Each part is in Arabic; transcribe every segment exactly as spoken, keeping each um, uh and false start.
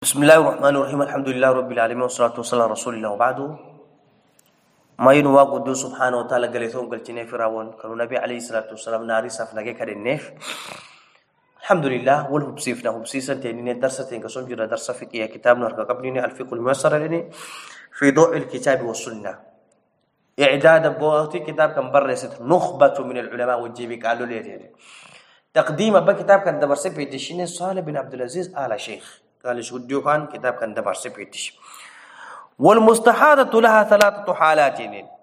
بسم الله الرحمن الرحيم الحمد لله رب العالمين والصلاة والسلام على رسول الله وبعده ما ينوى قدو سبحانه وتعالى قليثون قلتني فرعون كانوا نبي عليه الصلاة والسلام ناري سافنا كي النيف الحمد لله والهم بسيفنا هم بسيسا تينين درسة تنقصون جرى درسة فقهية كتابنا ورقا قبلين الفقه الميسر لني في ضوء الكتاب والسنة إعداد بوغتي كتاب كان برست نخبة من العلماء والجيبي قالوا لي تقديم بكتاب كان دبرسي في دشين صالح بن عبد العزيز آل شيخ قال شو كان كتاب كان دبر سبيتش والمستحاضة لها ثلاثة حالات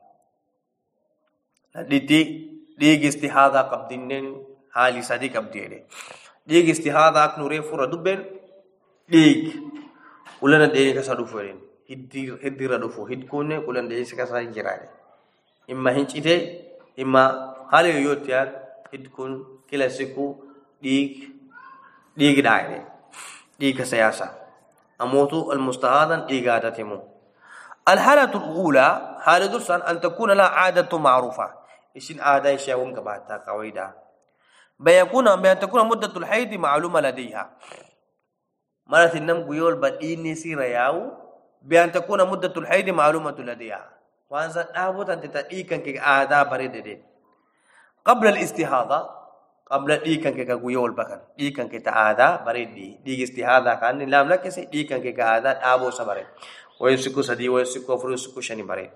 لدي ديج استحاضة قبضين حالي صديق قبضين ديج استحاضة كنوري فرا دبن ديج ولنا ديج كسادو فرين هدي هدي ردفو هد كونه ولنا ديج كسادو جراني إما هنشيته إما حالي يوتيار هد كون كلاسيكو ديج ديج دايري ديك سياسة أموت المستهادا إيجادتهم الحالة الأولى حالة درسان أن تكون لها عادة معروفة إيشين عادة يشاوم كباتا قويدا بيكون بأن تكون مدة الحيض معلومة لديها مرة النم قيول بديني سيرياو بأن تكون مدة الحيض معلومة لديها وأنسان أبوت أن تتأيكا كعادة بريدة قبل الاستهاضة قبل ديكن كي كغيول بكن ديكن كي تعادا بريدي ديك استهادا كان لام لك سي ديكن كي كعادا ابو صبر ويسكو سدي ويسكو فرسكو شني بري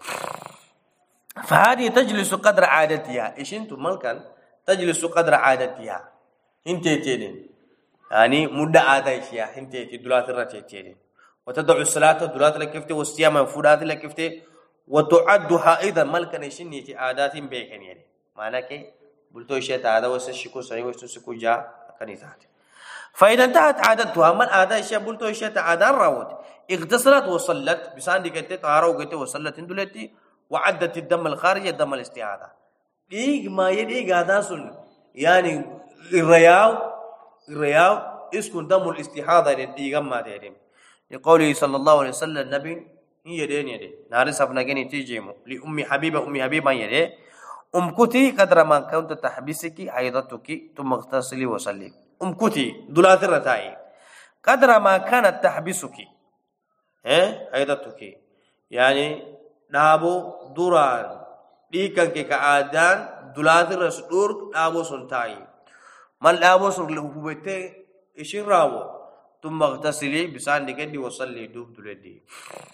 فهذه تجلس قدر عادتها ايش انتم ملكن تجلس قدر عادتها انت تيدين يعني مده عاده اشياء انت تدلات الرتيتين وتدع الصلاه دلات لكفته والصيام مفروضات لكفته وتعدها ايضا ملكن ايش نيتي عادات بيكن يعني معنى كي بلتو شيء هذا وسشكو سني وسشكو جاء كنيسات فإذا انتهت عادتها من هذا الشيء بلتو شيء هذا الراود اغتسلت وصلت بسان دقتي طهارة وقتي وصلت اندلتي وعدت الدم الخارج الدم الاستعاذة ديق ما يديق هذا سن يعني الرياو الرياو اسكن دم الاستعاذة يديق ما ديرين لقوله صلى الله عليه وسلم النبي هي دين يدي نارس ابنغني تيجيمو لأم حبيبة أم حبيبة يدي أمكتي قدر ما كنت تحبسك حيضتك ثم اغتسلي وصلي أمكتي دولات الرتاي قدر ما كانت تحبسك ها حيضتك يعني دابو دوران ديكن كعادان دولات الرسول دابو سنتاي من دابو سر لهوبته اشراو ثم اغتسلي بسان دي وصلي دوب دولدي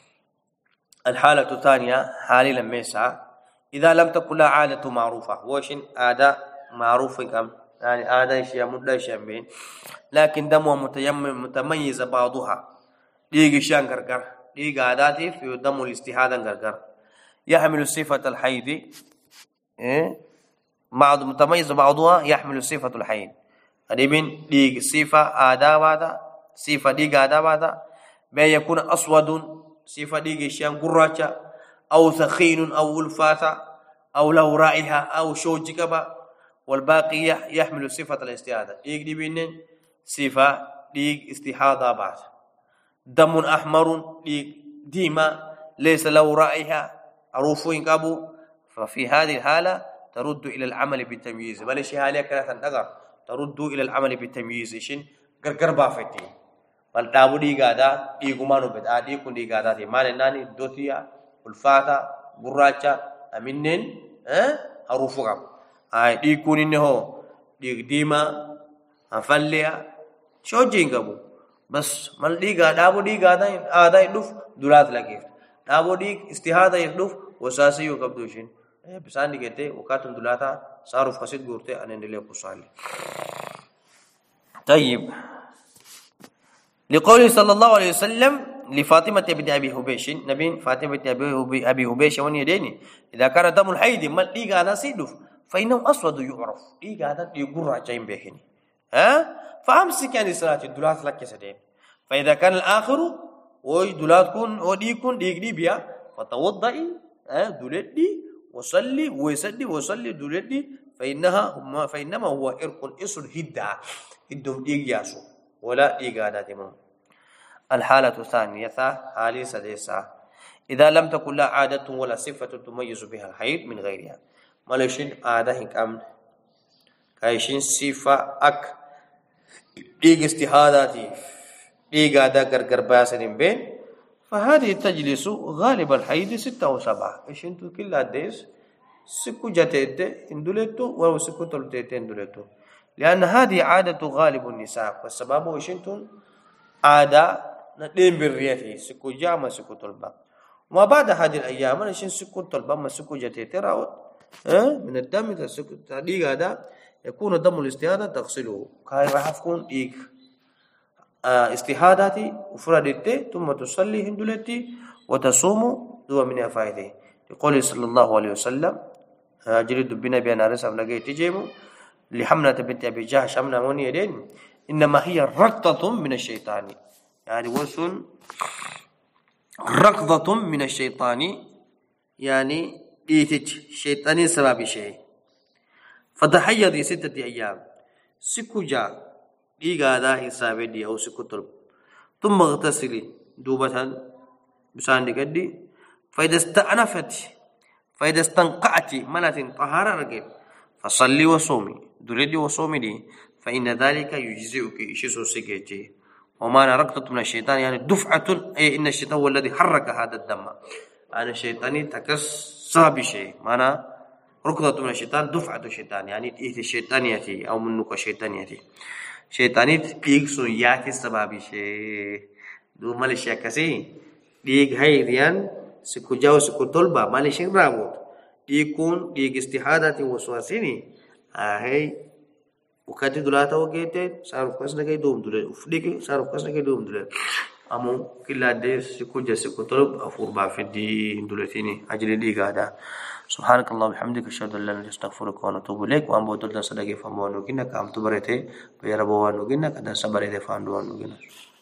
الحالة الثانية حالي لميسا إذا لم تكن لها عادة معروفة وشن عادة معروفة كم يعني عادة شيء مدة شيء بين لكن دمها متيمم متميز بعضها ديج شان كركر ديج عاداتي في دم الاستحاضة كركر يحمل صفة الحيض إيه بعض متميز بعضها يحمل صفة الحيض هذه بين ديج صفة عادة بعد صفة ديج عادة بعد بين يكون أسود صفة ديج شان قراتة أو ثخين أو الفاثة أو له رائحة أو شوج كبا والباقي يحمل صفة الاستعاذة ديك دي بينن صفة ديك استحاضة بعد دم أحمر ديك ديما ليس له رائحة عروفين كابو ففي هذه الحالة ترد إلى العمل بالتمييز بل شيء هالي كلا تنقر ترد إلى العمل بالتمييز إيشين غرغر بافتي بل تابو دي غادا ديكو مانو بدا ديكو دي غادا دي مال ناني دوتيا الفاتا براچا امنن ها حروفهم اي دي كونين هو دي ديما افليا شوجينغبو بس مال دي غادابو دي غادا ادا يدف دولات لكيف دابو دي استهاده يدف وساسي يقبدوشين اي بسان دي كته وقاتن دولاتا صارف قصيد غورته ان ندلي قصالي طيب لقوله صلى الله عليه وسلم لفاطمة بنت أبي حبيش نبي فاطمة بنت أبي أبي حبيش وني يديني إذا كان دم الحيض ما ديغا هذا سيدف فإنه أسود يعرف ديغا هذا يقرع جايم بهني ها فأمسك عن الصلاة الدولات لك سدين فإذا كان الآخر وي دولات كون ودي كون ديغ دي بيا فتوضئي ها دولت دي وصلي ويسدي وصلي دولت دي فإنها فإنما هو إرق إسر هدا هدو ديغ ياسو ولا ديغا هذا تمام الحالة الثانية حالي سديسة إذا لم تكن لا عادة ولا صفة تميز بها الحيض من غيرها مالشين عادة كم كايشين صفة أك ديج استهاداتي ديغا دا غرغر باسن بين فهذه تجلس غالب الحيض ستة أو سبعة إيش انتو كل ديس سكو جاتيت اندولتو و سكو تلتيت اندولتو لأن هذه عادة غالب النساء والسبب إيش انتو عادة ندين بالرياضي سكو جامع سكو طلبة وما بعد هذه الأيام أنا شن سكو طلبة ما سكو جتة راوت أه من الدم إذا سكو تديق هذا يكون دم الاستهادة تغسله كاي راح تكون إيك آه استهادتي وفردت ثم تصلي هندلتي وتصوم دوا من أفايده يقول صلى الله عليه وسلم جريد بنا بأن أرسل نجيت تجيبه لحمنة بنت أبي جهش أمنا وني يدين إنما هي ركضة من الشيطان يعني وسن ركضة من الشيطان يعني إيتج شيطاني سبب شيء فتحيض ستة أيام سكوجا إيجا دا حساب دي أو سكوتل ثم اغتسلي دوبة بسان دي فإذا استأنفت فإذا استنقعت منات طهارة رجل فصلي وصومي دريدي وصومي دي فإن ذلك يجزئك إشيسو سيكيتي وما ركضة من الشيطان يعني دفعة أي إن الشيطان هو الذي حرك هذا الدم أنا الشيطاني تكسر بشيء معنى ركضة من الشيطان دفعة الشيطان يعني إيه الشيطان يأتي أو منك الشيطان يأتي شيطاني تبيك ياتي سبب شيء دو مالشيا كسي ديك هاي ريان سكو جاو سكو طلبة مالشين رابط ديكون ديك استحادة وسواسيني هاي وكاتي دولاتا وكيتي صاروا كاسنا كي دوم دوله وفديك صاروا كاسنا كي دوم دوله أمو كلا ديس سكو جا سكو طلب أفور بافدي دولتيني أجل ديك هذا سبحانك الله وبحمدك أشهد أن لا إله إلا أنت أستغفرك وأتوب إليك وأن بودل صدقي فموانو كنا كام تبرته بيربوانو كنا كذا صبرته فاندوانو كنا